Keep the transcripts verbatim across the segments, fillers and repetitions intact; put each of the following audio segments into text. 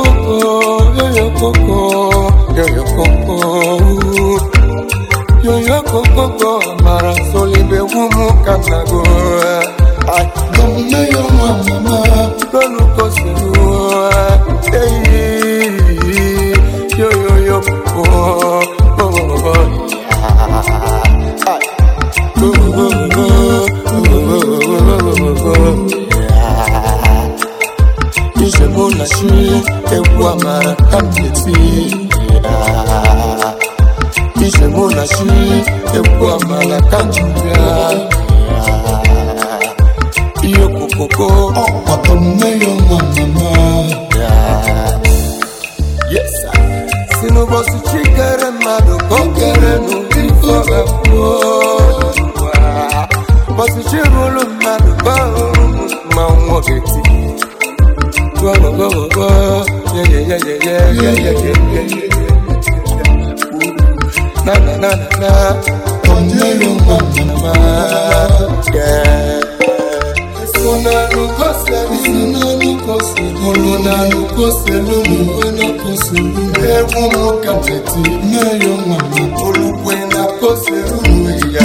coco, yo yo coco, yo yo coco, yo yo coco, mara solibe wumu kanago. Ay, Come yo mama, konu koselu. Hey, yo yo yo coco, oh oh oh. Ay, oh oh oh oh. Mona shi ewa mara kameti Ije mona shi ewa mara kanjubia Iyo kokoko Okoto meyo mama. Yes sir. Sino bosi chikere mado kokere no ifo gafo Bosi chirulu mado bao maumogeti Go go go go, yeah yeah yeah yeah yeah yeah yeah yeah yeah. Na na na na na, Come yo mama, yeah. Sona luko selu, sina luko selu, sona luko selu, wena koselu, ewu mukateti, meyo mama, olukwena koselu, yeah.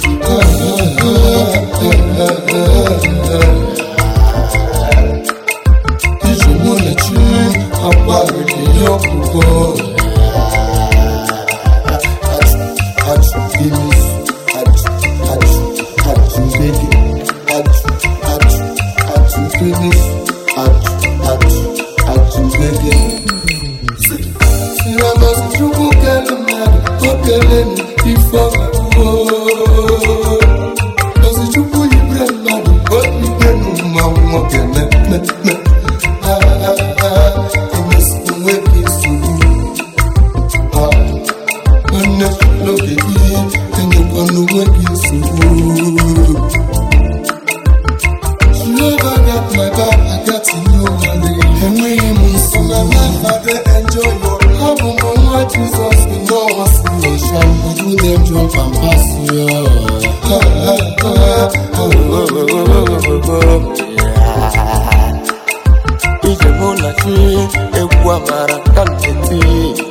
Ije mona shi ewa mara kameti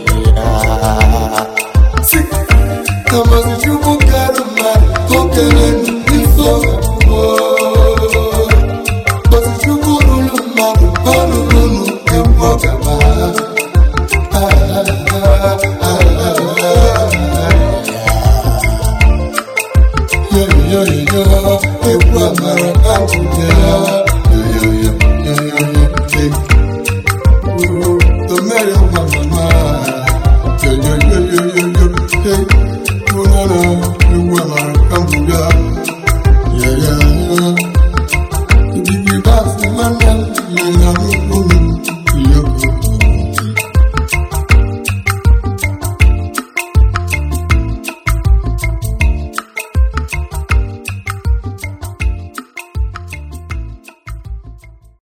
Si kama si chubu karo mara kokere nifo Bosi chubu rulu mara kolu rulu ewa gaba Yo yo yo yo ewa mara kameti